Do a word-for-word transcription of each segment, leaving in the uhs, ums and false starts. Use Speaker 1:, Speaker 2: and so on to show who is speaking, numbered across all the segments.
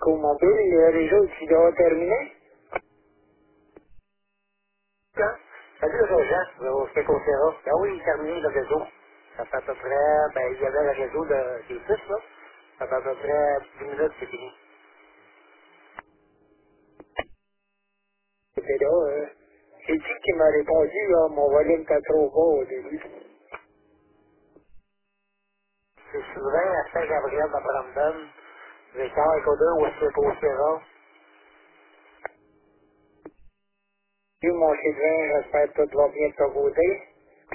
Speaker 1: mobile, euh, les autres, ils doivent terminer.
Speaker 2: Hein? Salut le Régent, au Spécocéra. Ah oui, il est terminé le réseau. Ça fait à peu près, ben, il y avait le réseau de, des puces, là. Ça fait à peu près dix minutes, c'est fini.
Speaker 1: C'était là, euh, c'est qui qui m'a répondu, là, mon volume était trop bas au début.
Speaker 2: C'est souvent à Saint-Gabriel de Brandon. Victor Écodeur au Spécocéra.
Speaker 1: Puis mon Sylvain, j'espère que tout va bien de ton côté.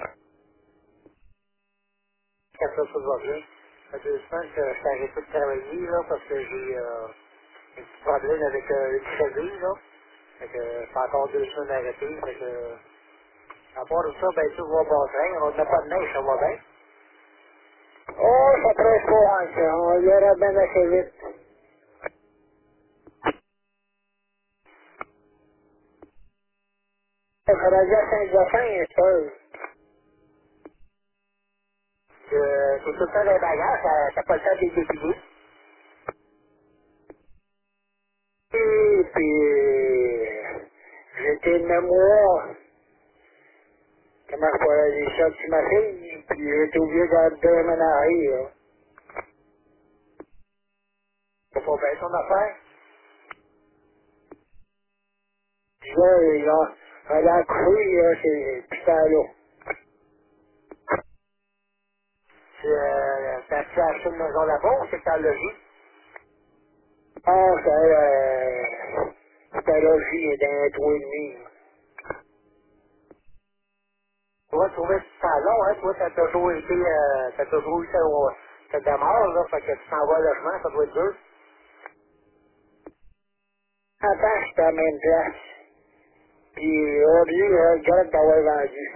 Speaker 2: Quand ça, tout va bien. Ça fait deux semaines que je suis arrêté de travailler, là, parce que j'ai, euh, un petit problème avec euh, une cheville, là. Fait que, euh, c'est encore deux semaines arrêté. Fait que, à part de ça, ben, tout va bon train. On n'a pas de neige, ça va bien.
Speaker 1: Oh, ça presse pas, hein, ça, on ira bien assez vite. Ça sera déjà Saint-Jacin, ça.
Speaker 2: Euh, c'est tout le temps les bagages, ça- t'as pas le temps de les dépiler.
Speaker 1: Et puis, euh, j'étais une mémoire, comment je pourrais dire ça, tu ma fille, puis j'étais obligé de déménager, là.
Speaker 2: Faut pas faire ton affaire.
Speaker 1: Puis là, il a, elle a accouché, là, c'est, puis ça, là.
Speaker 2: Tu, euh, t'as tu as acheté une maison là-bas ou c'est ta logis?
Speaker 1: Ah, ça, euh, c'était logis d'un trou et demi, là.
Speaker 2: Tu vas trouver ce salon, hein, toi, t'as toujours été, euh, t'as toujours eu ça au, ça demeure, là, fait que tu t'en vas au logement, ça doit être dur.
Speaker 1: Attends, j'étais à la même place. Puis, aujourd'hui, je regrette d'avoir vendu.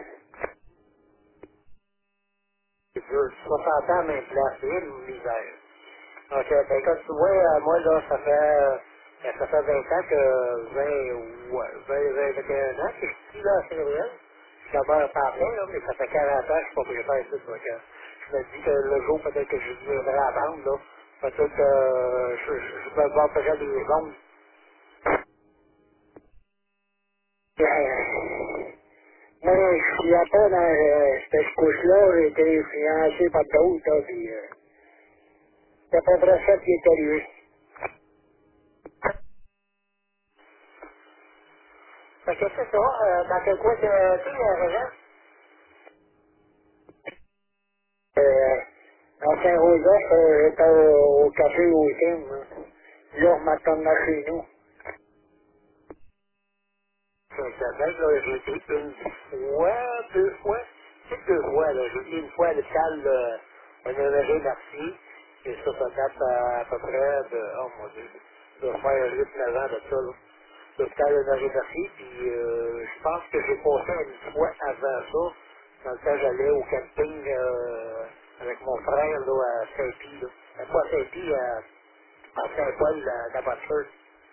Speaker 2: C'est dur. soixante ans, même place, c'est une misère. Donc, euh, ben, comme tu vois, euh, moi, là, ça fait, euh, ça fait vingt ans que, vingt, ouais, vingt, vingt, vingt et un ans que je suis ici, là, à Saint-Gabriel. Je suis d'abord à temps plein, là, mais ça fait quarante ans que je suis propriétaire ici, donc, euh, je me dis que le jour, peut-être que je viendrai à vendre, là, peut-être que, euh, je, je, je me vendrai des zones.
Speaker 1: Euh, Moi, je suis pas dans euh, cette couche-là, j'ai été financé par d'autres, là, puis euh, c'est pas vrai ça qui est arrivé.
Speaker 2: Fait que c'est ça, euh, dans quel coin tu es, tu sais, euh, Régent?
Speaker 1: Euh, à Saint-Joseph, euh, j'étais au, au café au Tim, là. Là, on m'attendait chez nous.
Speaker 2: Saint-Joseph, là, j'ai été une fois, deux fois, c'est deux fois, là, j'ai été une fois à l'hôpital, euh, on a levé merci, et ça, ça date à, à peu près de, oh mon dieu, ça doit faire huit neuf ans de ça, là. L'hôpital Honoré Mercier, puis euh, je pense que j'ai passé une fois avant ça, dans le temps j'allais au camping euh, avec mon frère, là, à Saint-Pie, là. Euh, Pas à Saint-Pie, à, à Saint-Paul, à la voiture.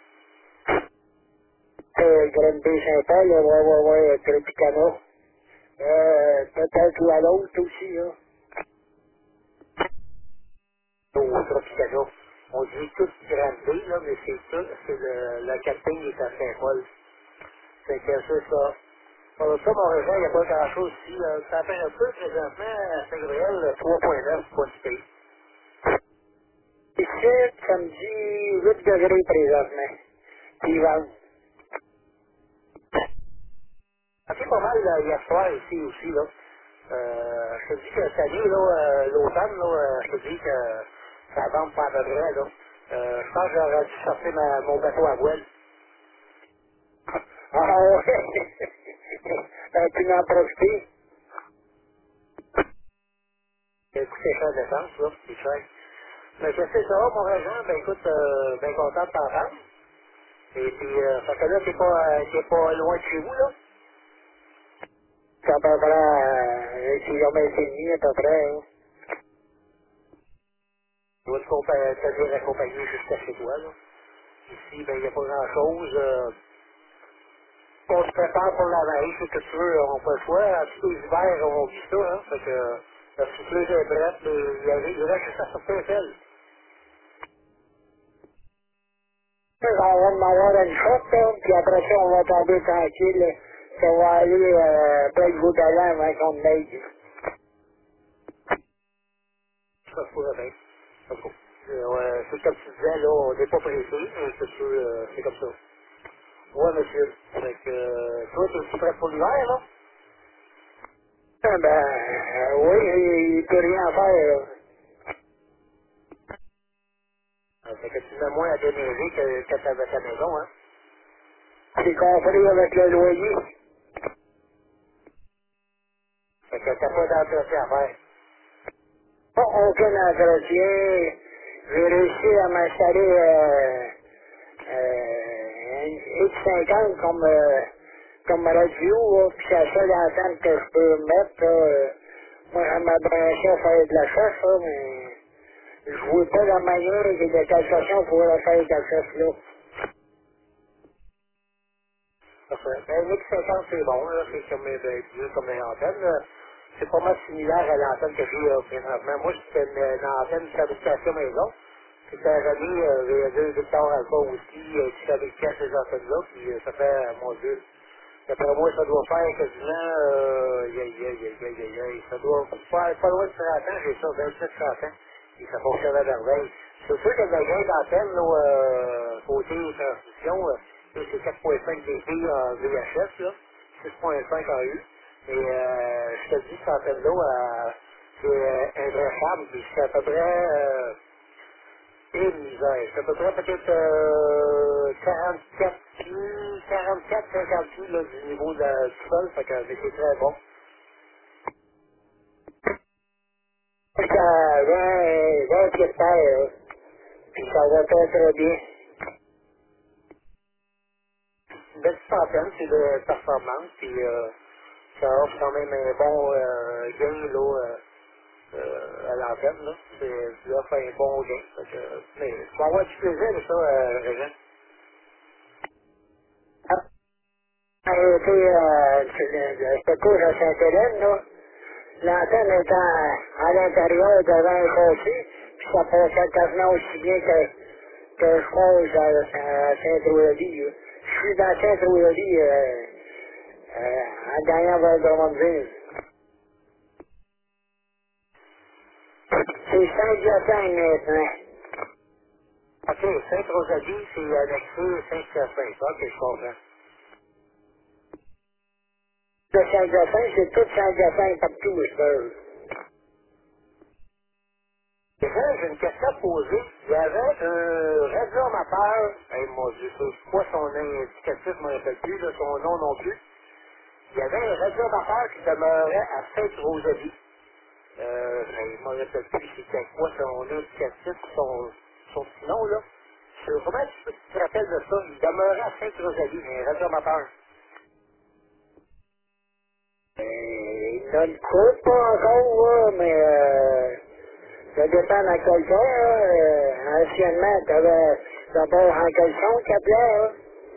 Speaker 1: Euh, Granby Saint-Paul, là, ouais, ouais, ouais, Tropicana. Euh, peut-être ou à l'autre aussi, là.
Speaker 2: Au Tropicana. On dit tout Granby, là, mais c'est ça, c'est le, le camping est à Saint-Paul. C'est que c'est ça. Pour ça, mon région, il n'y a pas grand-chose ici. Là. Ça fait un peu présentement à Saint-Gabriel, trois virgule neuf, pas du pays.
Speaker 1: Ici, ça me dit huit degrés présentement. Puis il va.
Speaker 2: Ça fait pas mal là, hier soir ici aussi, là. Euh, je te dis que cette année, là, euh, l'automne, là, euh, je te dis que ça vente pas à peu près, là. Euh, je pense que j'aurais dû sortir ma, mon bateau à voile.
Speaker 1: Ah ouais. Ben, puis en profiter.
Speaker 2: Il a coûté cher d'essence, là, c'est cher. Mais je sais ça, mon région, ben écoute, euh, bien content de t'entendre. Et puis, euh, fait que là, t'es pas, euh, t'es pas loin de chez vous, là.
Speaker 1: C'est à peu près euh, un kilomètre et demi à peu près. Hein.
Speaker 2: Tu vas te compa- te dire accompagner jusqu'à chez toi, là. Ici, ben, il n'y a pas grand-chose. Euh, on se prépare pour la veille, c'est que tu veux, on peut le choix. Tous les hivers, on vit ça, hein. Fait que euh, la souffleuse est prête, et il y a- il reste juste à sortir un tel.
Speaker 1: On va m'avoir une shot, là, puis après ça, on va tomber tranquille. Là. Ça va aller euh, près du Gaudalin avant qu'on m'aide.
Speaker 2: Ça se pourrait bien. En tout cas, euh, ouais, c'est comme tu disais, là, on n'est pas pressé, mais c'est sûr, euh, c'est comme ça. Ouais, monsieur. Fait que, euh, toi, t'es aussi prêt pour l'hiver, là?
Speaker 1: Ah, ben, euh, oui, il ne peut rien faire. Là.
Speaker 2: Euh, Fait que tu mets moins à déneiger que quand t'avais ta maison, hein?
Speaker 1: C'est compris avec le loyer.
Speaker 2: Fait que t'as pas d'entretien à faire.
Speaker 1: Pas aucun entretien. J'ai réussi à m'installer euh, euh, une X cinquante comme, euh, comme radio, là, puis c'est la seule antenne que je peux mettre. Là, euh, moi, j'aimerais bien ça faire de la chasse, là, mais je vois pas la manière et de quelle façon pour faire de la chasse là.
Speaker 2: Parfait. Ben, X cinquante, c'est bon, là. C'est comme, euh, ben, disons, comme une antenne, là. C'est pas mal similaire à l'antenne que j'ai euh, présentement. Moi, c'était une, une antenne de fabrication maison. C'était un remis euh, V deux Victor Alpha aussi, euh, qui fabriquait ces antennes-là, puis euh, ça fait, euh, mon Dieu, d'après moi, ça doit faire quasiment, euh, y, y, y, y, y, y, y, ça doit faire pas loin de trente ans, j'ai ça, vingt-sept trente ans, et ça fonctionne à merveille. C'est sûr que la gain d'antenne, là, euh, côté transmission, euh, et c'est quatre virgule cinq dB en V H S, là, six virgule cinq en U, et euh, je te dis, cette antenne-là, euh, c'est euh, un vrai charme, puis c'est à peu près, euh, une misère. C'est à peu près peut-être euh, quarante-quatre pieds, quarante-quatre, cinquante pieds là, du niveau de la, du sol, fait que mais c'est très bon.
Speaker 1: Ça vingt, vingt pieds de terre, là. Puis ça va très très bien.
Speaker 2: Une belle petite antenne, c'est de performance, puis euh, ça offre quand même un bon euh, gain là, euh, euh, à l'antenne. Là. C'est, ça offre un bon gain. Fait que, mais tu vas avoir du plaisir avec ça, euh, Régent.
Speaker 1: Ah, été, euh, cette course à Sainte-Hélène, là, l'antenne étant à l'intérieur devant un fossé, puis ça passait quasiment aussi bien que, que je croise à, à Saint-Roulerie. là. Je suis dans Saint-Roulerie, euh, euh, en gagnant vers Drummondville. C'est Saint-Hyacinthe maintenant.
Speaker 2: OK, Sainte-Rosalie, c'est annexé Saint-Hyacinthe. OK, je comprends.
Speaker 1: Le Saint-Hyacinthe, c'est tout Saint-Hyacinthe partout, je peux.
Speaker 2: Et là, j'ai une question à poser. Il y avait un radioamateur, hey, mon Dieu, c'est quoi son indicatif, je ne me rappelle plus, là, son nom non plus. Il y avait un radioamateur qui demeurait à Sainte-Rosalie. Euh, hey, je ne me rappelle plus c'était quoi son indicatif, son, son petit nom, là. Je sais comment tu te rappelles de ça? Il demeurait à Sainte-Rosalie, un radioamateur.
Speaker 1: Euh, il ne le coûte pas encore, là, mais euh, ça dépend dans quel cas. Là. Euh, anciennement, tu avais d'abord en caleçon qui appelait. Là.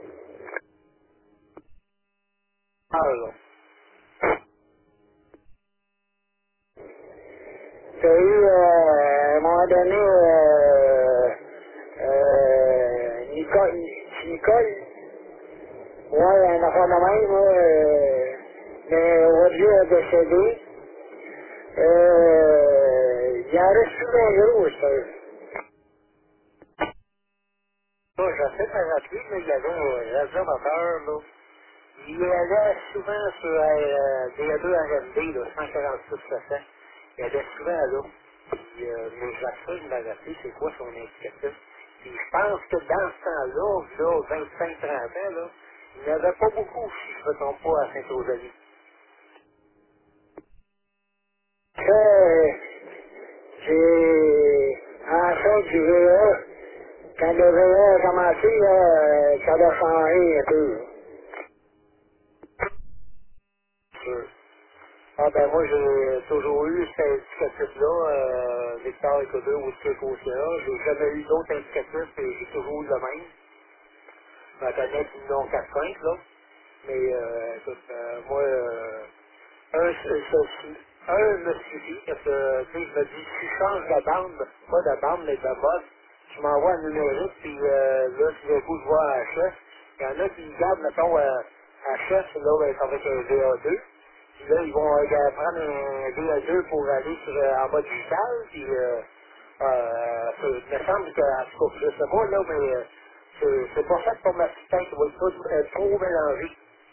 Speaker 2: Ah, là.
Speaker 1: Tu as eu, euh, à un moment donné, euh, euh, Nicole, Nicole, ouais, un enfant de même, là, euh, mais aujourd'hui, a décédé. Euh, il en reste souvent gros, ça.
Speaker 2: Là, j'essaie de me rappeler, mais il y avait un radioamateur, là. Il allait souvent sur euh, D deux R M D, là, cent quarante-six sept cents. Il allait souvent là. Puis, euh, mais j'essaie de me rappeler c'est quoi son indicatif. Puis je pense que dans ce temps-là, là, vingt-cinq trente ans, là, il n'y en avait pas beaucoup, si je ne me trompe pas, à Saint-Rosalie.
Speaker 1: Ça, euh, j'ai, en fait, du V A, quand le V A a commencé, là, euh, ça a changé un peu.
Speaker 2: Sûr. Ah ben moi j'ai toujours eu cet indicatif-là, euh, Victor Eco deux ou Eco C A. J'ai jamais eu d'autres indicatifs et j'ai toujours eu le même. Ma connaître ils n'ont quatre cinq là. Mais euh, écoute, euh, moi, euh, un, c'est- c'est- un me suffit parce que tu sais, je me dis si je change de bande, pas de bande mais de mode, je m'envoie un numérique puis euh, là, si d'un coup à chef. Il y en a qui gardent, mettons, euh, à chef, là, ben, avec un V A deux. Puis là, ils vont euh, prendre un V A deux pour aller sur, euh, en mode digital. Puis, euh, euh, c'est- il me semble que, en tout cas, je sais pas, là, mais euh, c'est c'est pas fait pour ma petite tête. Ça va être trop, euh, trop mélangé.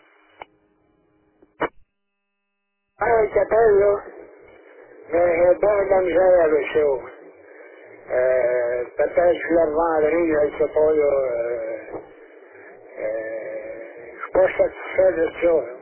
Speaker 1: Ah, il t'appelle, là. Mais j'ai bien de la misère avec ça. Euh, peut-être que je le revendrai, je ne sais pas, là. Euh, euh, je suis pas satisfait de ça, là.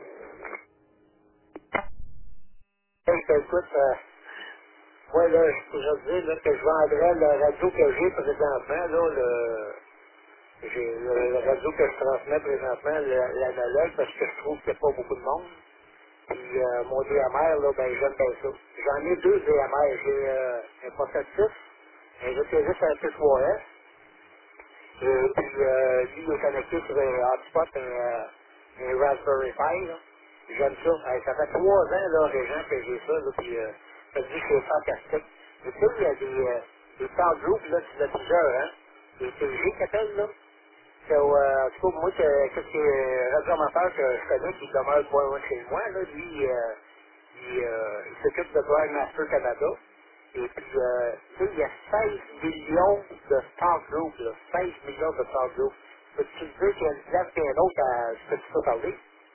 Speaker 2: Hey, ben, écoute, euh, moi, là, je pourrais te dire là, que je vendrais la radio que j'ai présentement, là, le, j'ai le, le radio que je transmets présentement, le- l'analogue, parce que je trouve qu'il n'y a pas beaucoup de monde. Puis euh, mon D M R, là, ben j'aime bien ça. J'en ai deux D M R. J'ai euh, un portatif, un G P S un P trois S, et puis euh, lui il est connecté sur un hotspot, un, euh, un Raspberry Pi. Là. J'aime ça. Euh, ça fait trois ans, là, Régent, que j'ai ça, là, puis euh, ça me dit que c'est fantastique. Mais tu sais, il y a des, euh, des temps groupes, là, tu l'as plusieurs, hein. Des T G qui appellent, là. So, euh, en tout cas, moi, que- qu'est-ce que le radioamateur que je connais, qui demeure pas loin de chez moi, là, lui, euh, il, euh, il s'occupe de Drive Master Canada. Et puis, euh, tu sais, il y a seize millions de Star Group, là, seize millions de Star Group. Peux-tu te dire qu'il y a une place et un autre à ce que tu peux parler?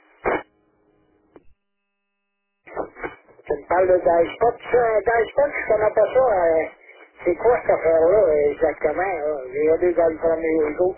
Speaker 1: Tu me parles de Dashpot, ça, Dashpot, je connais pas ça. Euh, c'est quoi cette affaire-là, euh, exactement, là? J'ai allé dans le premier jour.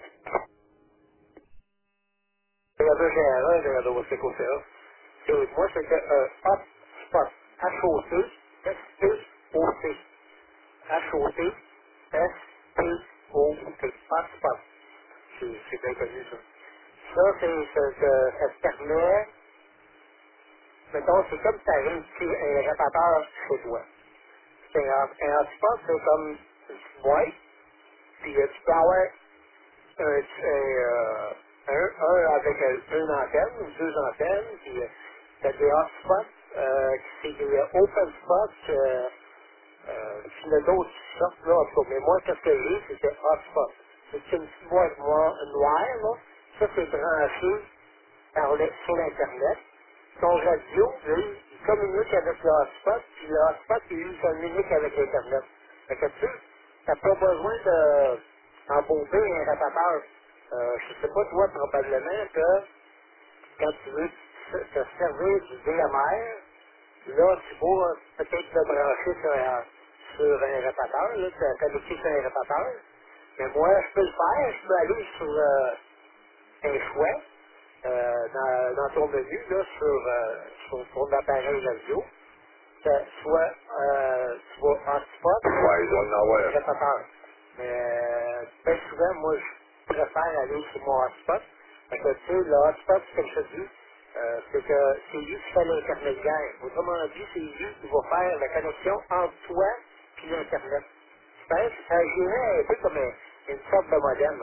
Speaker 2: Il y a deux G R A, j'ai regardé où c'est qu'on fait là. Et moi, c'était un hotspot, H-O-T, S-P-O-T. H-O-T, S-P-O-T, hotspot. C'est c'est bien connu, ça. Ça, c'est, ça, ça, ça te permet, mettons, c'est comme si tu avais un petit un réparateur chez toi. C'est un, un hotspot, c'est comme une petite boîte, puis euh, tu peux avoir un, un, euh, un, un avec un- une antenne, ou deux antennes, puis euh, t'as des hotspots, euh, c'est des open spots, euh, euh, puis il y en a d'autres sortes, là, en tout cas, mais moi, qu'est-ce que j'ai, c'était hotspot. C'est une petite boîte noire, noire, là, ça c'est branché par le- sur l'Internet. Ton radio, lui, il communique avec le hotspot, puis le hotspot, lui, il communique avec l'Internet. Fait que tu sais, t'as pas besoin de embaucher un réparateur. Euh, je sais pas, toi, probablement, que quand tu veux te te servir du D M R, là, tu vas peut-être le brancher sur un, sur un réparateur, là, tu t'habitues sur un réparateur. Mais moi, je peux le faire, je peux aller sur euh, un choix euh, dans, dans ton menu, là, sur, euh, sur ton appareil radio. Que soit euh, tu vas en spot,
Speaker 1: Ouais, ils ont le
Speaker 2: ou
Speaker 1: nowhere.
Speaker 2: réparateur. Mais euh, bien souvent, moi, je préfère aller sur mon hotspot. Parce que, tu sais, le hotspot, comme je te dis, euh, c'est que c'est lui qui fait l'intermédiaire. Autrement dit, c'est lui qui va faire la connexion entre toi et l'Internet. Je pense que ça agirait un peu comme un- une sorte de modem.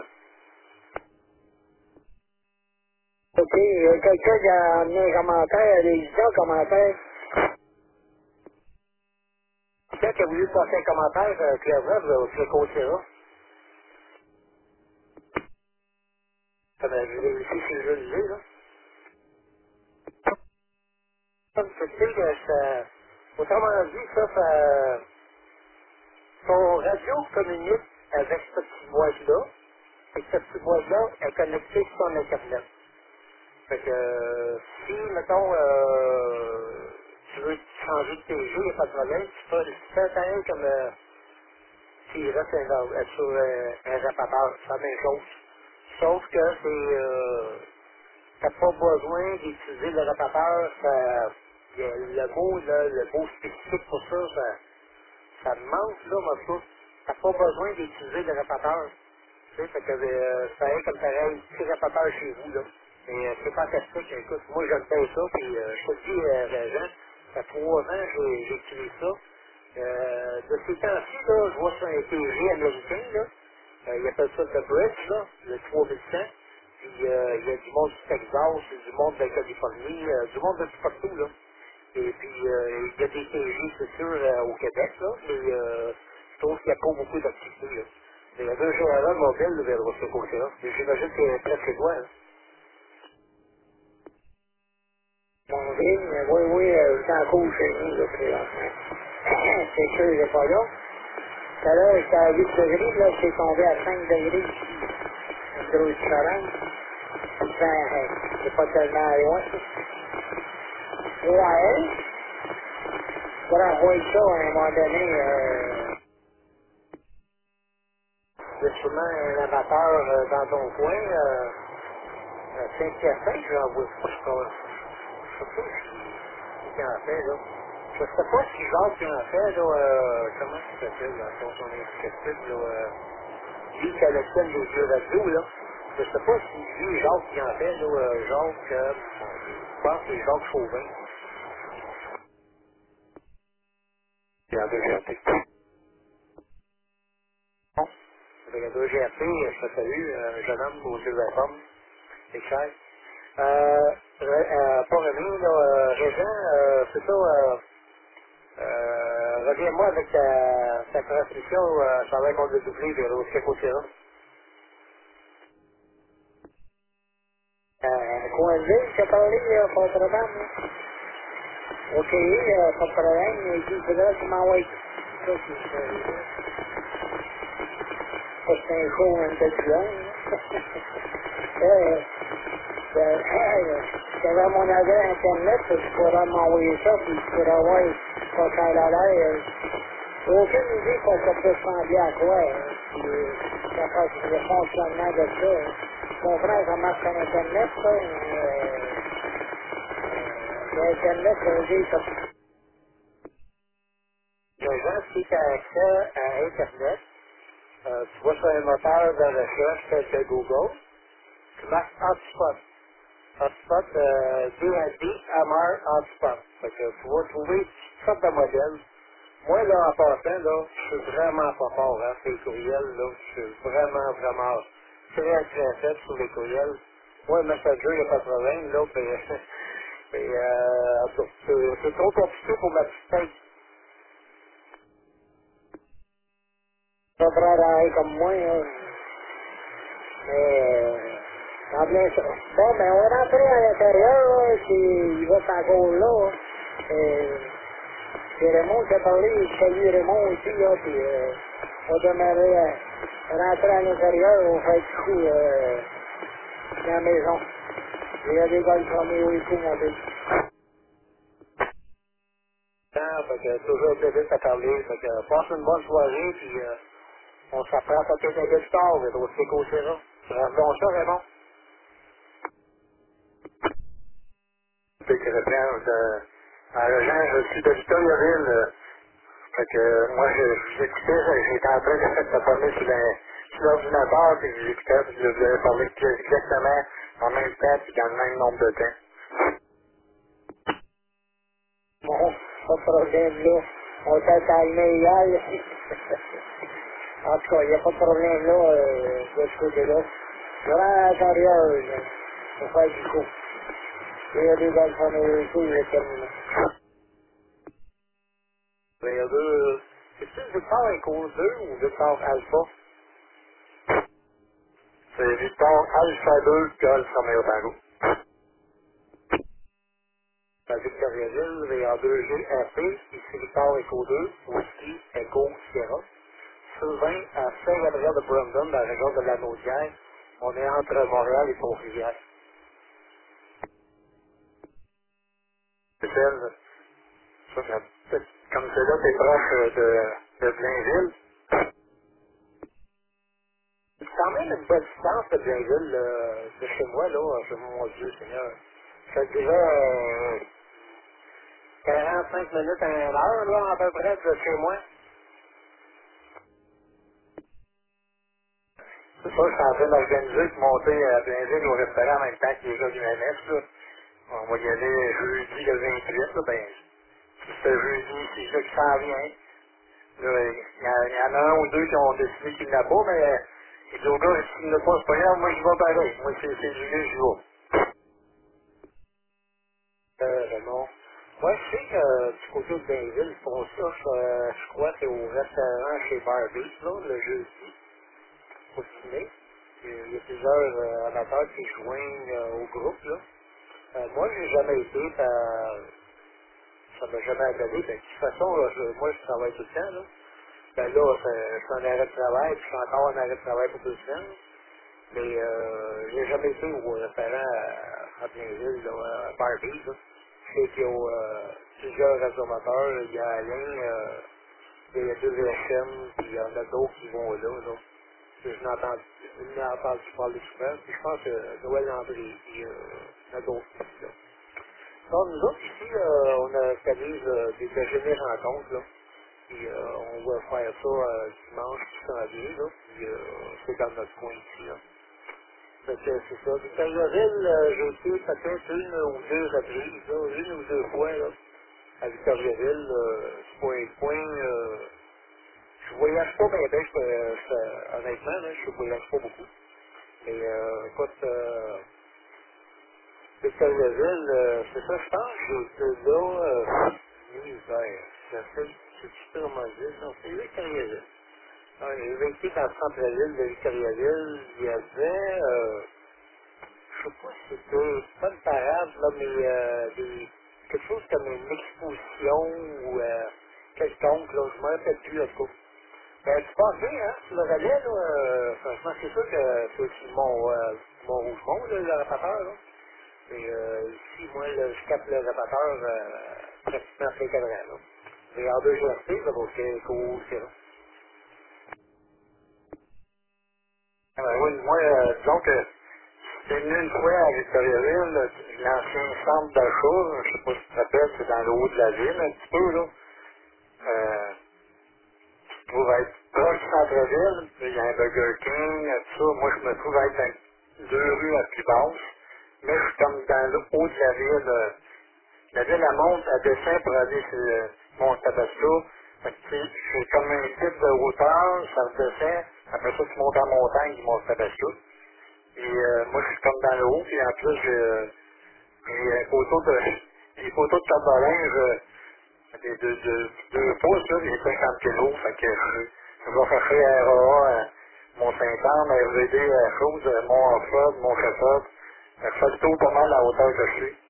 Speaker 1: OK, il y a quelqu'un qui a amené un commentaire, des idées en commentaire.
Speaker 2: Quelqu'un qui a voulu passer un commentaire, euh, Claire Veuve, tu le conseilleras. Ça m'a vérifié si je le dis, là. Comme tu sais que ça, autrement dit, ça, ça, ton radio communique avec cette petite boîte-là, et cette petite boîte-là est connectée sur ton Internet. Fait que, euh, si, mettons, euh, tu veux changer de T G, il n'y a pas de problème, tu peux le faire pareil comme euh, s'il reste un, euh, sur euh, un réparateur, c'est la même chose. Sauf que c'est, euh, t'as pas besoin d'utiliser le réparateur, ça, il y a le mot, là, le mot spécifique pour ça, ça, ça me manque, là, moi, ça. T'as pas besoin d'utiliser le réparateur. Tu sais, fait que, euh, ça est comme t'aurais un petit réparateur chez vous, là. Et euh, c'est fantastique, écoute, moi j'aime bien ça, puis euh, je te le dis, euh, Régent, ça fait trois ans que j'ai j'ai utilisé ça. Euh, de ces temps-ci, là, je vois sur un T G américain, là, euh, ils appellent ça le Bridge, là, le trois mille cent. Puis euh, il y a du monde du Texas, du monde de la Californie, euh, du monde de tout partout, là. Et puis euh, il y a des T G, c'est sûr, euh, au Québec, là, mais euh, je trouve qu'il n'y a pas beaucoup d'activités, là. Il y a deux jours avant, mon père vers ce côté-là. Et j'imagine qu'il est presque loin. Hein.
Speaker 1: Mon vigne, oui, oui, euh, c'est en cours chez nous, là, présentement. C'est sûr, il n'est pas là. Tout à l'heure, j'étais à huit degrés, là, c'est tombé à cinq degrés ici. Une grosse différence. Enfin, euh, c'est pas tellement loin. Ouais, pour envoyer ça à un moment donné, euh,
Speaker 2: Il y a sûrement un amateur euh, dans ton coin, euh, à Saint-Hyacinthe, j'en vois pas. Je crois. Je sais pas si qui en fait, là. Je sais pas si Jacques qui en fait, là, euh, comment ça s'appelle, dans son, son indicatif, là, euh, lui qui collectionne les vieux radios, là. Je sais pas si lui, Jacques qui en fait, là, euh, Jacques, euh, je pense que c'est Jacques Chauvin.
Speaker 1: il y a deux G R P.
Speaker 2: Le deux G R P, je te salue, un jeune homme aux yeux de la pomme, c'est cher. Euh, re- euh, pas remis, là, euh, Régent, euh, c'est ça, euh, euh, reviens-moi avec ta, ta transmission, euh, ça va qu'on le doublé vers l'autre côté-là.
Speaker 1: Euh, Coinville, j'ai parlé, euh, pas de problème, là. OK, euh, pas de problème, mais il dit, c'est là, tu m'envoies ça, c'est ça. Ça, c'est un show un peu plus long, là. euh, euh, hey, j'avais mon adresse Internet, tu pourras m'envoyer ça, puis tu pourras voir pas ça a l'air. J'ai aucune idée quoi ça peut ressembler à quoi, hein, puis euh, ça passe le fonctionnement de ça. Hein. Je comprends, ça marche sur Internet, ça, mais euh, euh, Internet, ça veut dire ça.
Speaker 2: Régent, si tu as accès à Internet, euh, tu vas sur un moteur de recherche tel que Google, tu marques Hotspot. Hotspot, euh, D N D, Hammer, Hotspot. Fait que tu vas trouver toutes sortes de modèles. Moi, là, en passant, là, je suis vraiment pas fort, hein, sur les courriels, là. Je suis vraiment, vraiment très, très faible sur les courriels. Moi, Messenger, il n'y a pas de problème, là, puis, puis, euh, en tout cas, c'est c'est trop compliqué pour ma petite tête.
Speaker 1: Pas travailler comme moi, hein. Mais, euh, en plein ça. Bon, ben, on est rentré à l'intérieur, là, puis il va encore là. Euh, c'est Raymond qui a parlé, je salue Raymond aussi, là, puis euh, on demeurait à rentrer à l'intérieur, on fait du coup euh, dans la maison. Il y a des gars qui sont mis et tout, mon Dieu.
Speaker 2: Hein, fait que toujours un plaisir de te parler. Fait que passe une bonne soirée, puis euh, on s'apprend peut-être un peu plus tard, mais d'autres c'est qu'au Sierra. Tu restes bon ça, Raymond?
Speaker 1: Puis qui reprend, euh, en rejoint, je suis de Victoriaville, euh, fait que euh, moi, je, je vous écoutais, je- j'étais en train de faire ta parler sur la- sur l'ordinateur, puis je j'écoutais, puis je vous avais parlé exactement en même temps, puis dans le même nombre de temps. Bon, pas de problème là. On s'est calmé hier. En tout cas, il n'y a pas de problème là, euh, de ce côté-là. Grand intérieur, là, pour faire du coup. Il y a des belles familles et tout, il est terminé.
Speaker 2: Ben, il y a deux... C'est-tu Victor Echo deux ou Victor Alpha?
Speaker 1: C'est Victor Alpha deux, Golf Romeo Tango.
Speaker 2: À Victoriaville, il y a deux G R P, ici Victor Echo deux, aussi Echo Sierra. Sylvain à Saint-Gabriel de Brandon, dans la région de la Naudière. On est entre Montréal et Trois-Rivières.
Speaker 1: C'est celle, ça, ça, c'est- comme c'est là, t'es proche euh, de, de Blainville.
Speaker 2: C'est quand même une bonne distance de Blainville, euh, de chez moi, là. Je, mon Dieu Seigneur. Ça dirait euh, quarante-cinq minutes à une heure, là, à peu près, de chez moi.
Speaker 1: C'est ça, je suis en train d'organiser de monter à Blainville au restaurant en même temps que les gars du M S, là. On va y aller jeudi le vingt-huit, là, ben, si c'est jeudi, c'est ça qui s'en vient. Là, il y, en il y en a un ou deux qui ont décidé qu'ils n'ont pas, mais ils disent au gars, s'il n'a pas, c'est pas grave, moi je vais pareil. Moi, c'est c'est du lieu, je vais.
Speaker 2: Euh, Raymond. Moi, je sais que euh, du côté de Blainville, ils font ça, je, euh, je crois, c'est au restaurant chez Barbie, là, le jeudi. pour signer. Il y a plusieurs euh, amateurs qui se joignent euh, au groupe, là. Euh, moi, j'ai jamais été, par... ça m'a jamais agradé. Ben, de toute façon, là, je- moi, je travaille tout le temps, là. Ben là, c'est- je suis en arrêt de travail, puis je suis encore en arrêt de travail pour deux semaines. Mais euh, j'ai jamais été au restaurant à, à Blainville, là, à Barbie, là. Je sais qu'il y a euh, plusieurs restaurateurs. Il y a Alain, euh, il y a deux H M, puis il y en a d'autres qui vont là, là. Je n'entends je n'ai entendu parler souvent, puis je pense que Noël André, puis euh, il y en a d'autres aussi, là. Donc, nous autres, ici, euh, on organise euh, des déjeuners rencontres, là. Puis euh, on va faire ça euh, dimanche qui s'en vient, là. Puis euh, c'est dans notre coin ici, là. Fait que c'est ça. Victoriaville, euh, j'ai été peut-être une ou deux reprises, là, une ou deux fois, là, à Victoriaville. Euh, c'est pas un coin, euh, je voyage pas bien, bien, je, euh, je- honnêtement, là, je voyage pas beaucoup. Mais euh, écoute, euh, Victoriaville, euh, c'est ça, je pense, j'ai été là, euh, l'hiver. Ça fait, c'est-tu Drummondville? Non, c'est Victoriaville. Ah, j'ai été dans le centre-ville de Victoriaville, il y avait, euh, je sais pas si c'était, c'est pas une parade, là, mais euh, des, quelque chose comme une exposition ou euh, quelconque, là, je me rappelle plus, en tout cas. Ben, tu passes bien, hein, sur le relais, là, euh, franchement, c'est sûr que c'est aussi mon, euh, mon Rougemont, là, le réparateur, là. Et euh, ici, moi, là, je capte le réparateur euh, pratiquement après cadran, là. Mais en deux G R C, là, donc c'est cool, c'est là. Ah ben oui, moi, euh, disons que j'étais venu une fois à Victoriaville, là, l'ancien centre d'achat, là, je sais pas si tu te rappelles, c'est dans le haut de la ville, un petit peu, là. Euh, je trouve être proche du centre-ville, puis il y a un Burger King, tout ça. Moi, je me trouve être à deux rues à plus basse, mais je suis comme dans le haut de la ville. euh, La ville, elle monte, elle descend pour aller sur le mont Tabasco. Fait que, tu sais, c'est comme un type de hauteur, ça redescend. Après ça, tu montes en montagne du mont Tabasco. Et euh, moi, je suis comme dans le haut, puis en plus, j'ai j'ai un poteau de, des poteaux de table-linge, euh, des deux, deux, deux pouces, là, j'ai cinquante kilos, fait que je, je vais chercher R A A, Mont-Saint-Anne, R V D, à chose, Mont-Offord, Mont-Chessard. Je fais le tour pas mal à la hauteur que je suis.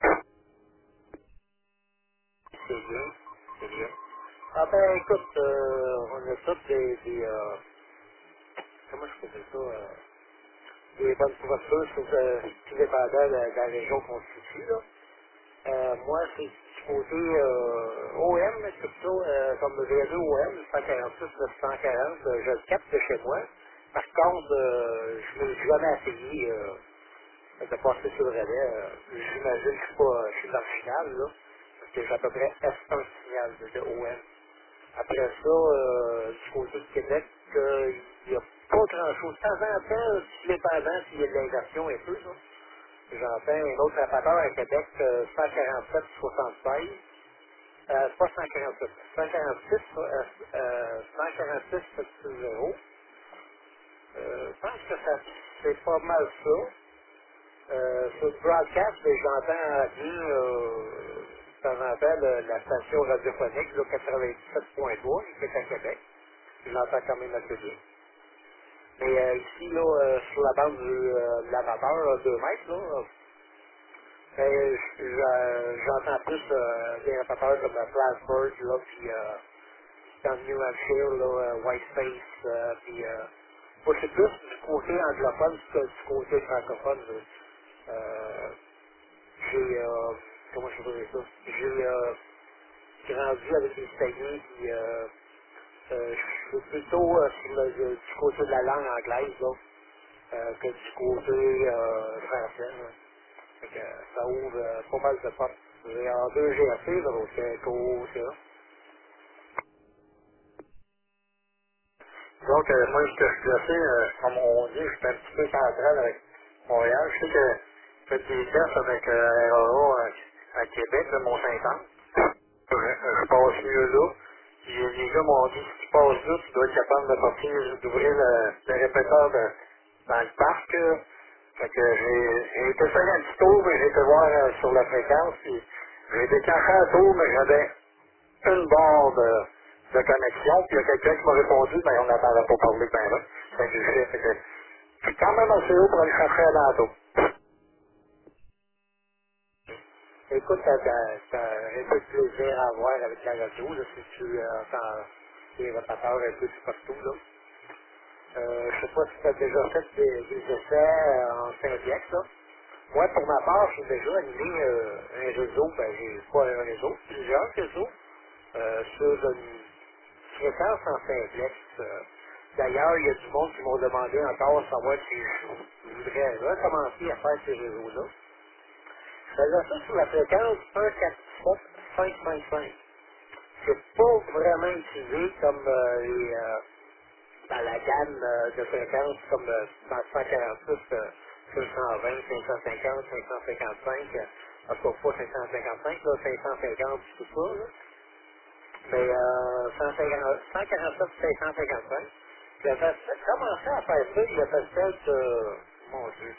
Speaker 2: C'est bien, c'est bien. Ah ben écoute, euh, on a tous des, des euh, comment je faisais ça, euh, des bonnes couvertures sur euh, tout dépendant de, de la région qu'on se situe, là. Euh, moi, c'est du côté euh, O M, tout ça, euh, comme V deux O M, cent quarante-six neuf cent quarante, euh, je le capte de chez moi. Par contre, euh, je n'ai jamais essayé euh, de passer sur le relais. Euh, J'imagine que je suis pas, je suis dans le final, là, parce que j'ai à peu près S un signal de, de O M. Après ça, euh, du côté de Québec, euh, il n'y a pas grand-chose. De temps en temps, tu l'es pas avant, s'il y a de l'inversion un peu, là. J'entends un autre réparateur à Québec, euh, cent quarante-sept soixante-seize. Euh, pas cent quarante-sept, cent quarante-six, euh, euh, cent quarante-six soixante-dix. Euh, je pense que ça, c'est pas mal ça. Euh, sur le broadcast, ben, j'entends bien, euh, de temps en temps, le- la station radiophonique, là, quatre-vingt-dix-sept point trois, qui est à Québec. Je l'entends quand même assez bien. Mais euh, ici, là, euh, sur la bande du, euh, de l'amateur, à deux mètres, là, ben, je- j'entends plus euh, des répéteurs comme euh, Flash là, puis euh, dans le New Hampshire, là, euh, Whitespace, euh, puis euh, moi, c'est plus du côté anglophone que du côté francophone. là. Euh, j'ai, euh, comment je dirais ça, j'ai euh, grandi avec les Italiens, puis euh, euh, je suis plutôt euh, sur le, du côté de la langue anglaise, là, euh, que du côté euh, français. Là. Fait que ça ouvre euh, pas mal de portes. Et en deux G R C, là, donc c'est cool, c'est là. Donc, euh, moi, je suis placé, euh, comme on dit, je suis un petit peu central avec Montréal. Je sais que je fais des tests avec euh, R A A à, à Québec, là, Mont-Saint-Anne. Je, je passe mieux là. Puis les gars m'ont dit, si tu passes là, tu dois être capable de partir, d'ouvrir le, le répéteur de- dans le parc. euh. Fait que j'ai j'ai été faire un petit tour, mais j'ai été voir euh, sur la fréquence, puis j'ai déclenché un tour, mais j'avais une barre de, de connexion, puis il y a quelqu'un qui m'a répondu, ben on n'entendait pas parler ben là. Fait que j'ai fait, fait que
Speaker 1: C'est quand même assez haut pour aller chercher à l'auto.
Speaker 2: Écoute, t'as, t'as, t'as un peu de plaisir à avoir avec la radio, là, si tu euh, entends des répéteurs un peu de partout, là. Euh, je sais pas si tu as déjà fait des, des essais euh, en simplex, là. Moi, pour ma part, j'ai déjà animé euh, un réseau, ben j'ai pas un réseau, plusieurs réseaux, euh, sur une fréquence en simplex. Euh, D'ailleurs, il y a du monde qui m'ont demandé encore de savoir si je voudrais recommencer à faire ces réseaux-là. Je faisais ça sur la fréquence un quatre sept cinq cinq cinq. C'est pas vraiment utilisé comme euh, les, euh, dans la gamme euh, de fréquences comme euh, dans le cent quarante-six, euh, cinq cent vingt, cinq cent cinquante, cinq cent cinquante-cinq, euh, en tout cas pas cinq cent cinquante-cinq, là, cinq cent cinquante, tout ça, là. Mais euh, cent cinquante, cent quarante-sept, cinq cent cinquante-cinq. J'avais fait- commencé à faire ça, il y a peut-être, euh, mon Dieu,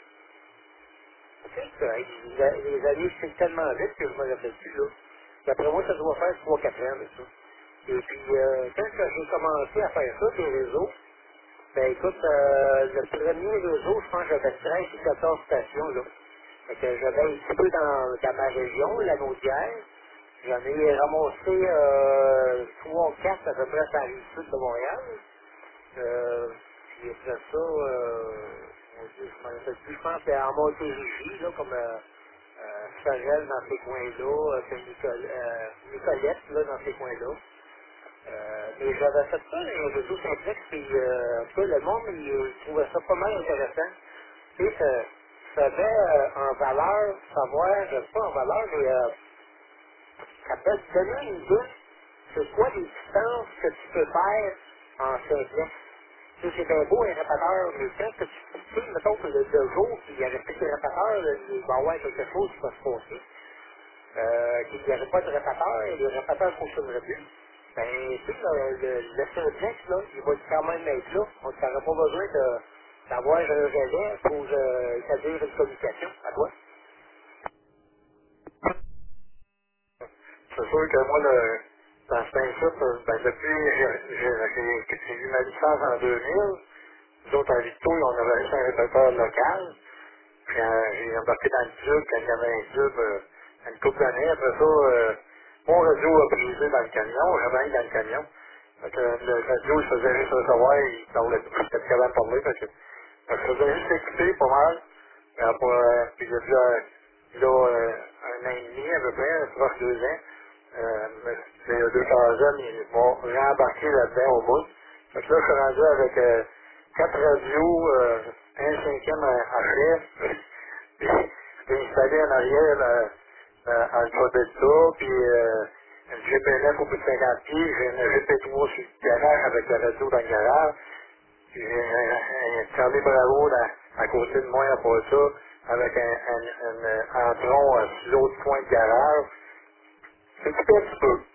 Speaker 2: tu sais, que, hey, les, les années c'est tellement vite que je me rappelle plus, là. D'après moi, ça doit faire trois quatre ans, de ça. Et puis, euh, quand que j'ai commencé à faire ça, des réseaux, ben écoute, euh, le premier réseau, je pense que j'avais treize ou quatorze stations, là. Fait que j'avais un petit peu dans, dans ma région, la Naudière. J'en ai ramassé euh, trois ou quatre à peu près sur la rive sud de Montréal. Euh, puis après ça, euh, mon Dieu, je m'en rappelle plus, je pense que c'est en Montérégie, là, comme euh, euh, Sorel dans ces coins-là, euh, Saint-Nicol- euh, Nicolette, là, dans ces coins-là. Euh, mais j'avais fait ça, les réseaux simplex, puis euh, en tout cas, le monde, il, il trouvait ça pas mal intéressant. Tu sais, ça, ça avait euh, en valeur, savoir, je sais pas en valeur, mais euh, ça peut te donner une idée, c'est quoi les distances que tu peux faire en simplex. Tu sais, c'est bien beau un répéteur, mais quand que tu tu sais, mettons que le, le jour qu'il n'y aurait plus de répéteur, là, il va y avoir quelque chose qui va se passer. Euh, qu'il n'y aurait pas de répéteur et le répéteur ne fonctionnerait plus. Ben, tu sais, le, le, le simplex, là, il va quand même être là. On n'aurait pas besoin de, d'avoir un relais pour euh, établir une communication à toi.
Speaker 1: C'est sûr que moi, le, dans ce principe, euh, ben, depuis, j'ai j'ai- j'ai- j'ai eu ma licence en deux mille. Nous autres, à Victo, on avait juste un répéteur local. Puis euh, j'ai embarqué dans le tube quand il y avait un tube euh, une couple d'années. Après ça, euh, mon radio a brisé dans le camion, j'avais dans le camion. Fait que le radio, il faisait juste recevoir, il parlait plus, j'étais plus capable de parler. Fait que fait que je faisais juste écouter pas mal. Puis, après, euh, puis depuis euh, là, euh, un an et demi à peu près, proche de deux ans, euh, mais il y a deux trois ans, ils m'ont réembarqué là-dedans au bout. Fait que là, je suis rendu avec euh, quatre radios, euh, un cinquième à, à chef. Puis j'ai installé en arrière euh, euh, Alpha Delta, puis euh, une G P neuf au bout de cinquante pieds, j'ai une G P trois sur le garage avec la radio dans le garage. Puis j'ai un, un Charlie Bravo dans- à côté de moi après ça, avec un, un, un, un tronc euh, sur l'autre coin de garage. C'est tout un petit peu.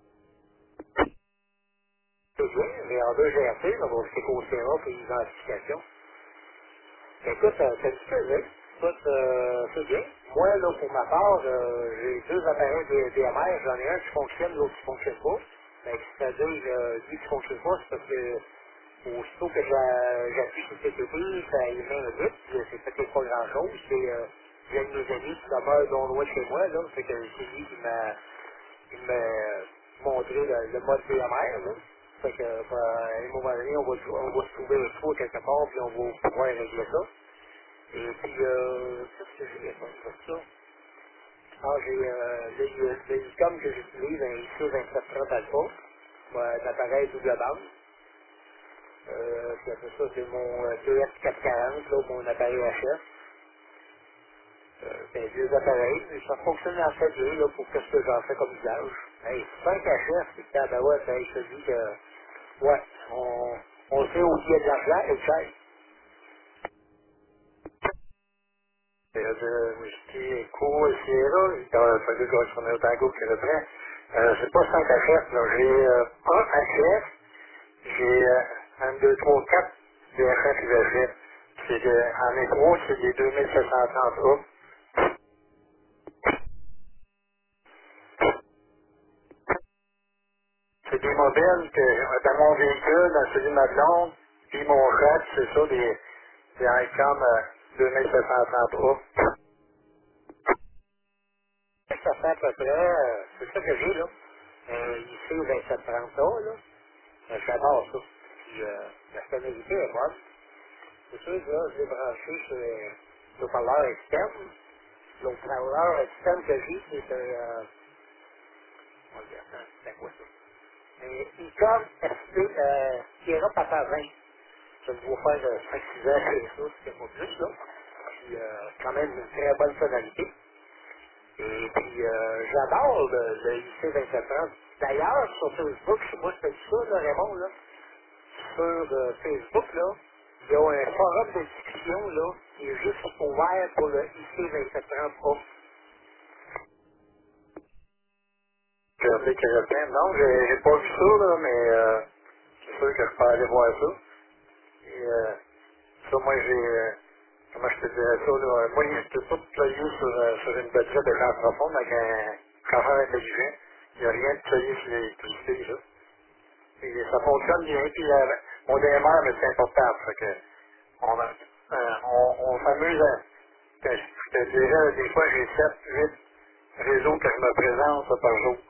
Speaker 2: C'est bien, mais en deux G R C, là, bon, c'est qu'au Sénat pour l'identification. Écoute, euh, c'est du plaisir. Écoute, euh, c'est bien. Moi, là, pour ma part, euh, j'ai deux appareils D- DMR. J'en ai un qui fonctionne, l'autre qui fonctionne pas. Fait que c'est-à-dire, euh, lui qui fonctionne pas, c'est parce que aussitôt que j'a- j'appuie sur le T T P, ça émet un bip, puis c'est peut-être pas grand-chose. C'est euh, j'ai un de mes amis qui demeure non loin de chez moi, là. Fait que c'est lui qui m'a il m'a montré le, le mode D M R, là. Fait que, euh, à un moment donné, on va, on va se trouver un trou quelque part, puis on va pouvoir régler ça. Et puis, euh, qu'est-ce que j'ai comme ça? Ah, j'ai euh, le, le, le ICOM que j'utilise, un I C vingt-sept trente Alpha, euh, l'appareil double bande. Euh, puis après ça, c'est mon euh, T S quatre cent quarante, là, mon appareil H F. Euh, c'est deux appareils, mais ça fonctionne assez bien, là, pour qu'est-ce que j'en fais comme usage. Hey, cinq H F, c'est que, ben ouais, ça, je te dis que, ouais, on, on sait où il y a de l'argent et cher.
Speaker 1: Et là, je j'étais cool, Sierra, il a fallu que je retourne au tango qui reprend. Euh, c'est pas cinq H F, là, j'ai euh, un H F, j'ai euh, un, deux, trois, quatre V H F et V H F. C'est de, en mes trois, c'est des deux mille sept cent trente A. C'est des mobiles que, dans mon véhicule, dans celui de ma blonde, puis mon chat, c'est ça, des,
Speaker 2: C'est ICOM euh, deux mille sept cent trente-trois. Ça fait à peu près, euh, c'est ça que j'ai là. Un I C vingt-sept trente A, là. Euh, J'adore ça. Puis euh, la stabilité est bonne. C'est sûr que là, je l'ai branché sur euh, le parleur externe. L'autre parleur externe que j'ai, c'est un... Euh, on va dire, attends, c'est quoi ça? Un ICOM S P euh, Sierra Papa vingt. Je dois faire de cinq six ans chez ça, c'est pas plus là. Puis euh, quand même une très bonne tonalité. Et puis, euh, j'adore le, le I C vingt-sept trente. D'ailleurs, sur Facebook, je sais pas si c'est ça, là, Raymond, là, sur euh, Facebook, là, il y a un forum de discussion, là, qui est juste ouvert pour le I C vingt-sept trente A. Je sais que je tiens. Non, j'ai j'ai pas vu ça, là, mais euh, c'est sûr que je peux aller voir ça. Et euh, ça, moi, j'ai... Euh, comment je te dirais ça, là? Moi, je peux pas ployer sur, euh, sur une batterie de champ profonde avec un chauffeur intelligent. Il n'y a rien de ployer sur l'électricité, là. Et ça fonctionne bien. Puis euh, mon D M R, mais c'est important. Fait que on, a- euh, on, on s'amuse à... que Je je te dirais, des fois, j'ai sept huit réseaux que je me présente par jour.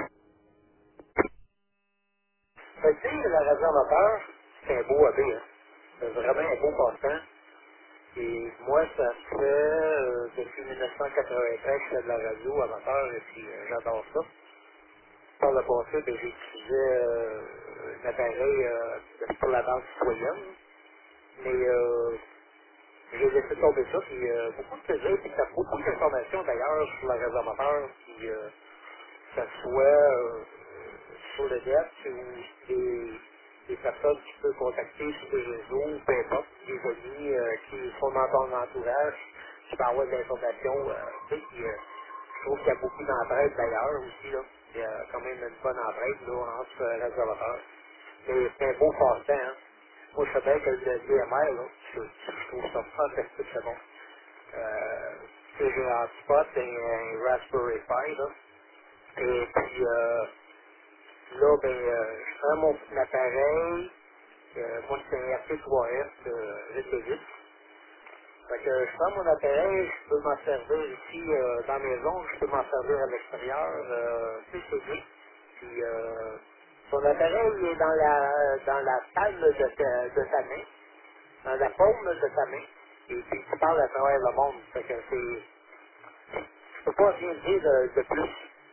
Speaker 2: Fait que, tu sais, la radio amateur, c'est un beau hobby, hein. C'est vraiment un beau passe-temps. Et moi, ça fait euh, depuis mille neuf cent quatre-vingt-treize que je fais de la radio amateur et puis euh, j'adore ça. Par le passé, ben, j'ai utilisé euh, un appareil euh, pour la base citoyenne, mais euh, j'ai laissé tomber ça, puis euh, beaucoup de plaisir, puis ça a beaucoup d'informations d'ailleurs sur la radio amateur, puis euh, que ce soit euh, sur le net ou des, des personnes qui peuvent contacter sur des réseaux, peu importe, des amis euh, qui sont dans ton entourage, qui peuvent avoir des informations, euh, tu sais, puis, euh, je trouve qu'il y a beaucoup d'entraide d'ailleurs aussi, là. Il y a quand même une bonne entraide là, entre euh, réservateurs. Mais c'est un beau passe-temps, hein. Moi, je sais bien que le D M R, là, je, je trouve ça fantastique, c'est bon. Euh, tu sais, j'ai un spot, un, un Raspberry Pi, là. Et puis, euh, là, ben, euh, je prends mon petit appareil. Euh, moi, c'est un R T trois F de G T huit. Fait que je prends mon appareil, je peux m'en servir ici euh, dans la maison, je peux m'en servir à l'extérieur, euh, c'est c'est bien. Puis, euh, son appareil il est dans la dans la palme de ta, de ta main, dans la paume de ta main. Et puis, tu parles à travers le monde. Fait que c'est... Je peux pas rien dire de, de plus.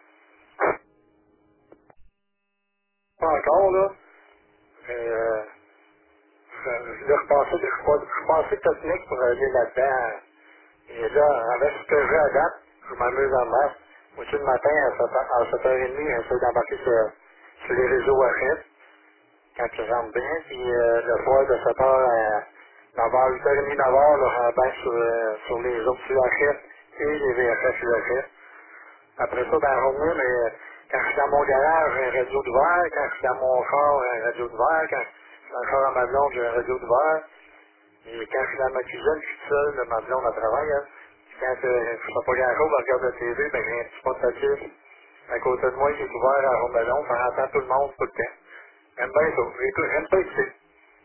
Speaker 2: Pas encore, là. Mais, euh, je je repassais, je repassais je repassais technique pour aller là-dedans. Et là, avec ce que j'ai à date, je m'amuse en masse. Aussi le matin, à sept heures à sept heures trente, j'essaie d'embarquer sur, sur les réseaux H F, quand ils rentrent bien. Puis euh, le soir, de sept heures à neuf heures, huit heures trente, neuf heures, là, je rembarque sur, euh, sur les autres U H F et les V H F U H F. Après ça, dans la journée, mais euh, quand je suis dans mon garage, j'ai un radio d'ouvert. Quand je suis dans mon char, j'ai un radio d'ouvert. Quand je suis dans le char à ma blonde, j'ai un radio d'ouvert. Et quand je suis dans ma cuisine, je suis seul, de ma blonde à travail. Hein. Puis quand euh, je ne fais pas grand-chose, je regarde la T V, ben, j'ai un petit portatif à côté de moi qui est ouvert à la ronde ballon. Ça entend tout le monde tout le temps. J'aime bien ça. J'écoute- J'aime pas ici.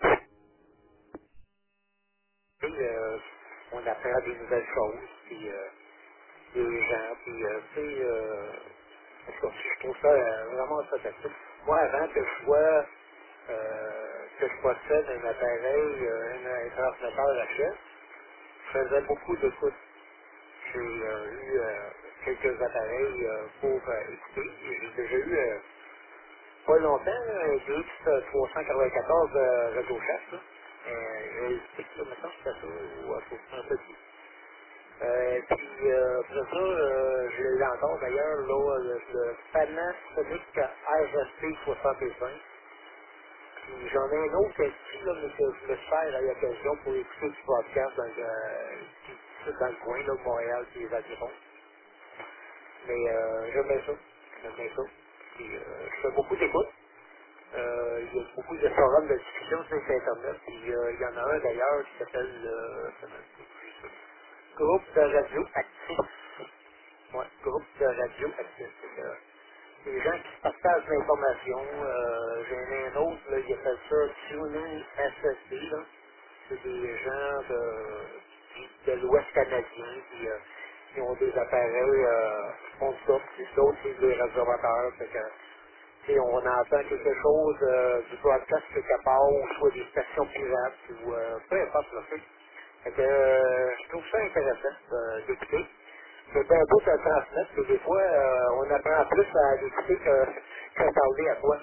Speaker 2: Puis, euh, on apprend des nouvelles choses, puis euh, des gens, puis euh, tu sais, euh, parce que je trouve ça euh, vraiment fantastique. Moi, avant que je vois euh, que je possède un appareil, euh, un, un transmetteur H F, je faisais beaucoup d'écoute. J'ai euh, eu euh, quelques appareils euh, pour euh, écouter. Et j'ai déjà eu, euh, pas longtemps, là, un D X trois cent quatre-vingt-quatorze euh, Radio Chef. Là. Euh, j'ai écouté ça, maintenant c'était ça, ou euh, faut- un peu plus. Euh, puis euh, après ça, euh, je l'ai encore d'ailleurs, là, le, le Panasonic R S P soixante-cinq. Puis j'en ai un autre ici, là, mais que je me sers à l'occasion pour écouter du podcast dans, le, euh, qui- qui- dans le coin, là, de Montréal, puis les environs. Mais euh, j'aime bien ça. J'aime bien ça. Puis euh, je fais beaucoup d'écoutes. Euh, il y a beaucoup de forums de discussion sur Internet. Puis euh, il y en a un d'ailleurs qui s'appelle euh, comment ça s'appelle? Groupe de radio actif. Ouais, groupe de radio actif. C'est euh, des gens qui se partagent l'information. Euh, J'en ai un autre, là, il appelle ça Tuning S S D. Là. c'est des gens de, de l'Ouest canadien qui, euh, qui ont des appareils, euh, qui font ça, puis d'autres, c'est des réservateurs. Fait que, tu sais, on entend quelque chose euh, du broadcast quelque part, ou soit des stations pirates, ou euh, peu importe, là, tu sais. Fait que, euh, je trouve ça intéressant euh, d'écouter. C'est bien beau de le transmettre, mais des fois, euh, on apprend plus à l'écouter que, qu'à parler à toi.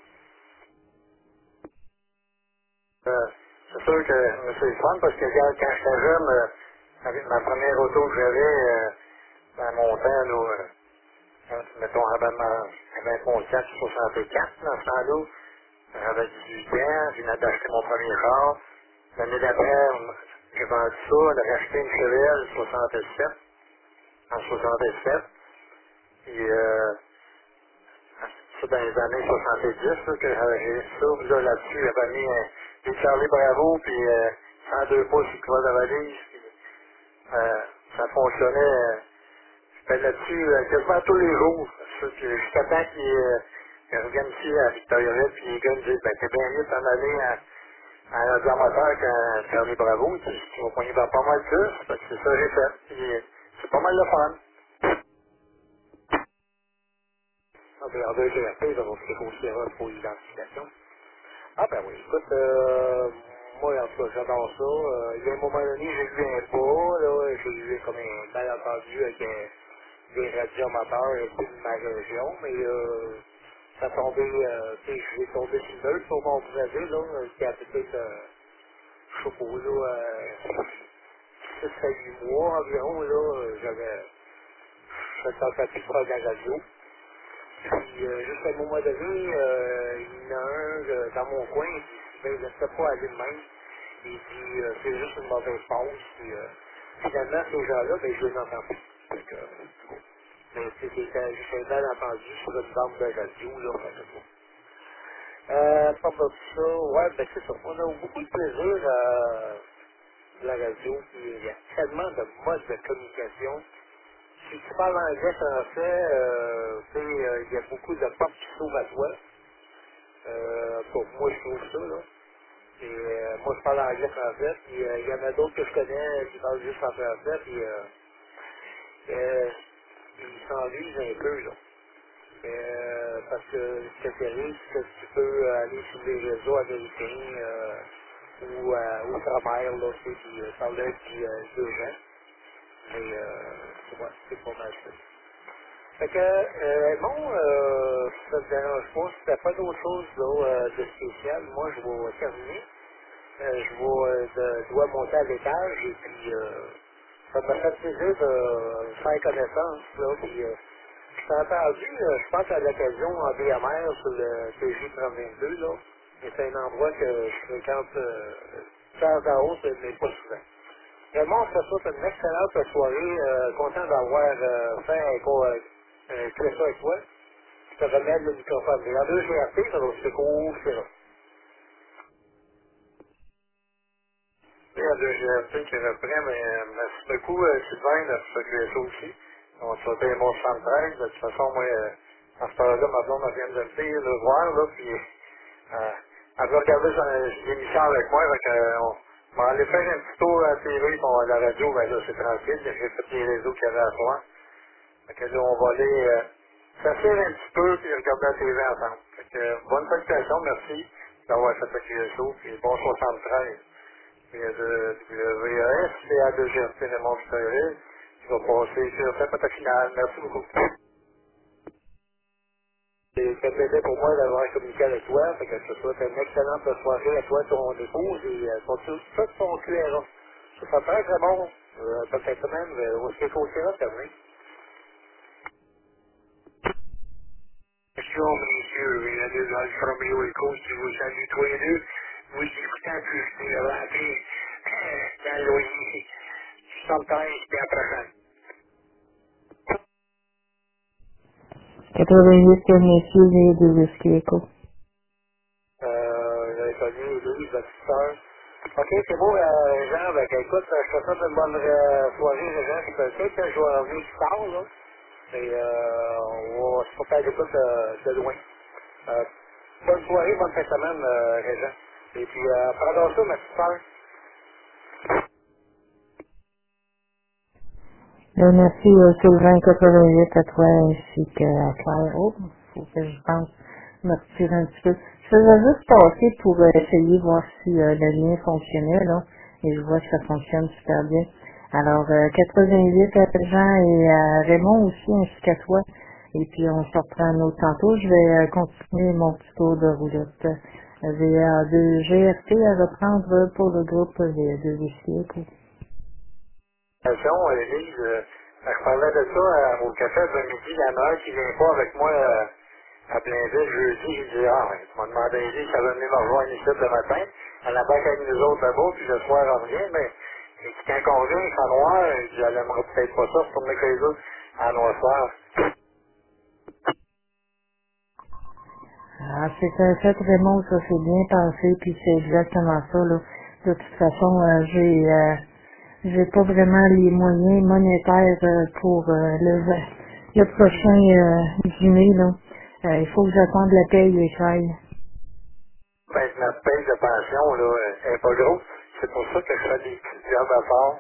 Speaker 1: Euh, c'est sûr que euh, c'est le fun parce que quand, quand j'étais jeune, euh, avec ma première auto que j'avais, euh, dans mon temps, là, euh, quand, mettons, j'avais ma- j'avais mon quatre soixante-quatre dans ce temps-là, j'avais dix-huit ans, je venais d'acheter mon premier char. L'année d'après, on- j'ai vendu ça, j'ai acheté une Chevelle soixante-sept, en soixante-sept, puis euh, ça dans les années soixante-dix, là, que j'avais j'ai ça, puis là, là-dessus, j'avais mis euh, des Charlie Bravo, puis euh, cent deux pouces sur le toit de la valise, puis euh, ça fonctionnait, euh, j'étais là-dessus euh, quasiment tous les jours, ça, puis jusqu'à temps qu'ils euh, qu'ils reviennent ici à Victoriaville, puis les gars me disent, ben, t'es bien mieux de t'en aller à, à un moteur qu'un Charlie Bravo, tu, tu vas poigner dans pas mal plus, parce que c'est ça que j'ai fait, puis euh, c'est pas mal de fun.
Speaker 2: On peut regarder le G R P, donc c'est considéré pour l'identification. Ah ben oui, écoute, euh, moi en tout cas j'adore ça. Euh, il y a un moment donné, j'ai eu un pas, là, j'ai eu comme un malentendu avec un- des radioamateurs et tout de ma région, mais euh, ça tombait, euh, tu sais, j'ai tombé sur le neutre, comme on pourrait dire, là, qui a peut-être, euh, je sais pas, là, euh, six à huit mois environ, là, euh, j'avais, je tentais plus de faire de la radio. Puis, euh, juste à un moment donné, euh, il y en a un euh, dans mon coin, il dit, ben, laisse pas aller de même. Il dit, euh, c'est juste une mauvaise pause. Puis, euh, finalement, ces gens-là, ben, je les entends plus. Fait que, euh, mais c'est- c'était juste un mal entendu sur une bande de radio, là, fait que, bon. Euh, pas mal ça, ouais, ben, c'est ça. On a beaucoup de plaisir à la radio, puis il y a tellement de modes de communication. Si tu parles anglais, français, euh, tu sais, euh, il y a beaucoup de portes qui s'ouvrent à toi. Euh, pour moi, je trouve ça, là. Et euh, moi, je parle anglais, français, puis euh, il y en a d'autres que je connais qui parlent juste en français, puis euh, euh, ils s'enlisent un peu, là. Euh, parce que ce qui arrive, c'est que tu peux aller sur les réseaux américains euh, ou euh, outre-mer, là, tu sais, puis euh, parler avec euh, deux gens. Mais euh, ouais, c'est pas mal ça. Fait que, euh, bon, euh, ça ne te dérange pas, si t'as pas d'autre chose là, euh, de spécial, moi je vais terminer. Euh, je vais, euh, de- dois monter à l'étage et puis euh, ça m'a fait plaisir de faire connaissance. Là, puis, euh, je t'ai entendu, euh, je pense à l'occasion en B M R sur le T J trente vingt-deux, là. Et c'est un endroit que je fréquente euh, de temps à autre, mais pas souvent. Vraiment, je te souhaite une excellente soirée. Euh, content d'avoir euh, fait un, co- euh, un clé avec toi. Je te remets le microphone. Il y a deux G R P, ça va se court, c'est là.
Speaker 1: Il y a deux G R P qui reprend, mais euh, merci beaucoup, euh, Sylvain, de ce que ça aussi. On se souhaitait un bon soixante-treize. De toute façon, moi, euh, à cette heure-là, ma blonde elle vient de le dire, le voir, là, puis euh, elle veut regarder son l'émission avec moi, donc euh, on on va aller faire un petit tour à la T V, puis à la radio, ben là, c'est tranquille, j'ai fait les réseaux qu'il y avait à soir. Fait que là, on va aller euh, s'asseoir un petit peu, puis regarder la T V ensemble. Fait que, euh, bonne salutation, merci d'avoir fait ce Q S O, puis bon soixante-treize. Il y a de W A S, c'est à deux G R P Raymond Victorville, qui va passer sur la pâte finale. Merci beaucoup.
Speaker 2: C'est un plaisir pour moi d'avoir communiqué avec toi. Fait que je te souhaite une excellente soirée à toi, ton épouse et euh, ton, tout, tout ton Q R A. Ça sera très très bon. Euh, bonne fin de semaine. Euh, au C F O C A, terminé.
Speaker 1: Bonjour, messieurs, il y a deux Alfa Romeo Echo qui vous saluent tous les deux. Vous écoutez un peu, je vais rappeler euh, dans le loyer soixante-treize, puis à la prochaine.
Speaker 3: quatre-vingt-huit, messieurs, zéro deux Whisky Echo.
Speaker 2: Euh, j'avais connu Louise, votre sœur. Ok, c'est beau, euh, Jean. Ben, écoute, euh, je te souhaite une bonne euh, soirée, Jean. Je peux peut-être que je vais revenir plus tard, là. Et euh, on va se faire à l'écoute euh, de loin. Euh, bonne soirée, bonne fin de semaine, euh, Régent. Et puis, euh, pardon ça, ma petite sœur.
Speaker 3: Ben, merci, euh, Sylvain quatre-vingt-huit à toi ainsi qu'à Claire. Oh, faut que je pense me retirer un petit peu. Je faisais juste passer pour euh, essayer de voir si euh, le lien fonctionnait, là. Et je vois que ça fonctionne super bien. Alors, euh, quatre-vingt-huit à Jean et à Raymond aussi, ainsi qu'à toi. Et puis, on se reprend un autre tantôt. Je vais euh, continuer mon petit tour de roulette. V A deux G R T à reprendre pour le groupe V A deux Whisky.
Speaker 2: Attention, euh, Lise, euh, je parlais de ça euh, au café de midi, la mère qui vient pas avec moi euh, à Blainville jeudi, j'ai dit, ah, ouais, tu m'as demandé à Lise si elle va venir me rejoindre ici le matin. Elle embarque avec nous autres là-bas, puis le soir, elle revient, mais et puis quand on vient, il fait noir, elle dit, elle aimerait peut-être pas ça, retourner chez eux à noir soir.
Speaker 3: Ah, c'est un fait vraiment, ça c'est bien pensé, puis c'est exactement ça, là. De toute façon, euh, j'ai euh, j'ai pas vraiment les moyens monétaires euh, pour euh, le, le prochain euh, dîner, là. Euh, il faut que j'attende la paye et j'aille.
Speaker 2: Ben, notre paye de pension, là, elle est pas grosse. C'est pour ça que je fais des petits jobs à fort.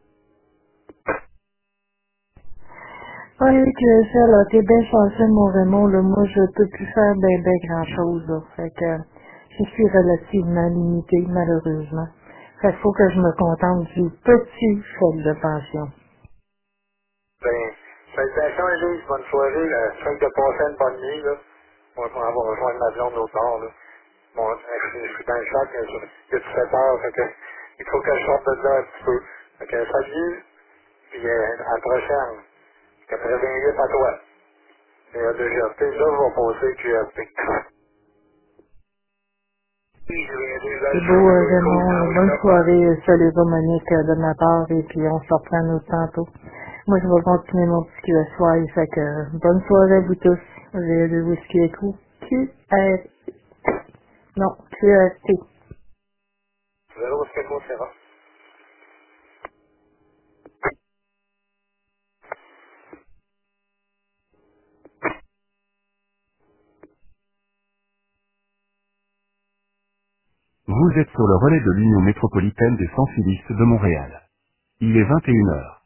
Speaker 3: Oui, que ça, là, t'es bien chanceux, mon Raymond, là. Moi, je peux plus faire ben, ben grand chose, là. Fait que euh, je suis relativement limitée, malheureusement. Fait qu'il faut que je me contente du petit chèque de pension.
Speaker 2: Ben, salutations, Élise, bonne soirée. Euh, je souhaite de passer une bonne nuit, là. On va on va rejoindre ma blonde l'autre bord, là. Bon, euh, je, je suis dans le choc, hein, je- il y a dix-sept heures, fait que, il faut que je sorte de là un petit peu. Fait que, salut, puis euh, à la prochaine. quatre-vingt-huit à toi. Et à deux G R T, là, je vais passer Q R T.
Speaker 3: C'est beau, euh, Raymond. Bonne soirée, euh, salut Monique euh, de ma part, et puis on se reprend nous tantôt. Moi, je vais continuer mon petit Q S Y, fait que euh, bonne soirée à vous tous. J'ai de whisky et tout. Q R non, Q R T.
Speaker 2: Zéro, c'est quoi, c'est rare.
Speaker 4: Vous êtes sur le relais de l'Union métropolitaine des Sans-Filistes de Montréal. Il est vingt et une heures.